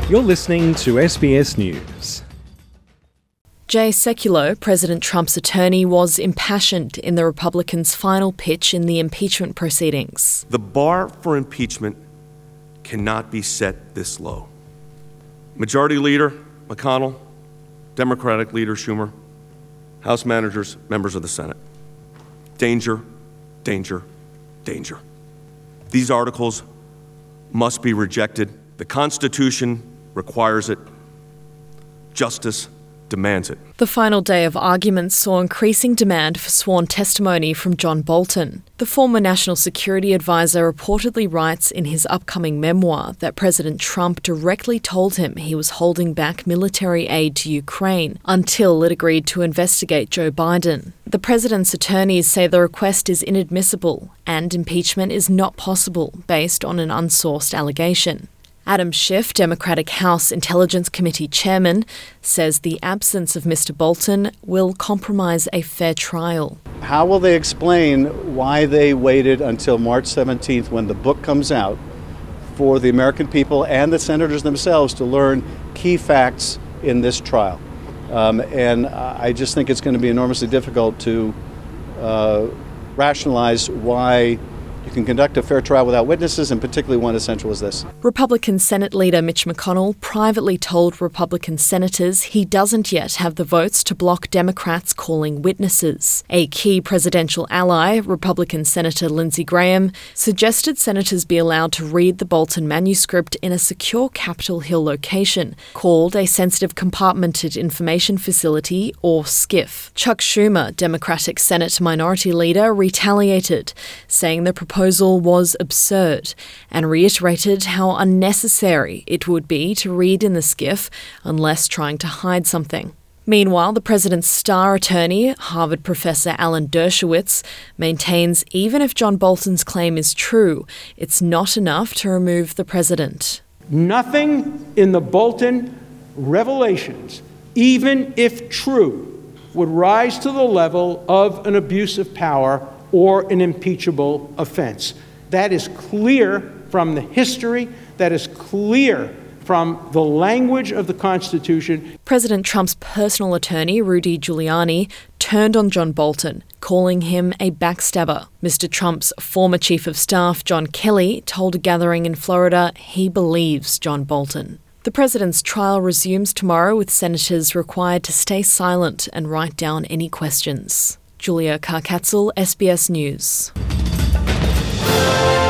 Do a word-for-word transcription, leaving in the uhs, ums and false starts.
You're listening to S B S News. Jay Sekulow, President Trump's attorney, was impassioned in the Republicans' final pitch in the impeachment proceedings. The bar for impeachment cannot be set this low. Majority Leader McConnell, Democratic Leader Schumer, House managers, members of the Senate. Danger, danger, danger. These articles must be rejected. The Constitution requires it. Justice demands it. The final day of arguments saw increasing demand for sworn testimony from John Bolton. The former National Security Advisor reportedly writes in his upcoming memoir that President Trump directly told him he was holding back military aid to Ukraine until it agreed to investigate Joe Biden. The president's attorneys say the request is inadmissible and impeachment is not possible based on an unsourced allegation. Adam Schiff, Democratic House Intelligence Committee chairman, says the absence of Mister Bolton will compromise a fair trial. How will they explain why they waited until March seventeenth, when the book comes out, for the American people and the senators themselves to learn key facts in this trial? Um, and I just think it's going to be enormously difficult to uh, rationalize why you can conduct a fair trial without witnesses, and particularly one as central as this. Republican Senate leader Mitch McConnell privately told Republican senators he doesn't yet have the votes to block Democrats calling witnesses. A key presidential ally, Republican Senator Lindsey Graham, suggested senators be allowed to read the Bolton manuscript in a secure Capitol Hill location called a Sensitive Compartmented Information Facility, or SCIF. Chuck Schumer, Democratic Senate Minority Leader, retaliated, saying the proposal was absurd and reiterated how unnecessary it would be to read in the SCIF unless trying to hide something. Meanwhile, the president's star attorney, Harvard professor Alan Dershowitz, maintains even if John Bolton's claim is true, it's not enough to remove the president. Nothing in the Bolton revelations, even if true, would rise to the level of an abuse of power or an impeachable offense. That is clear from the history. That is clear from the language of the Constitution. President Trump's personal attorney, Rudy Giuliani, turned on John Bolton, calling him a backstabber. Mister Trump's former chief of staff, John Kelly, told a gathering in Florida he believes John Bolton. The president's trial resumes tomorrow, with senators required to stay silent and write down any questions. Julia Karkatzel, S B S News.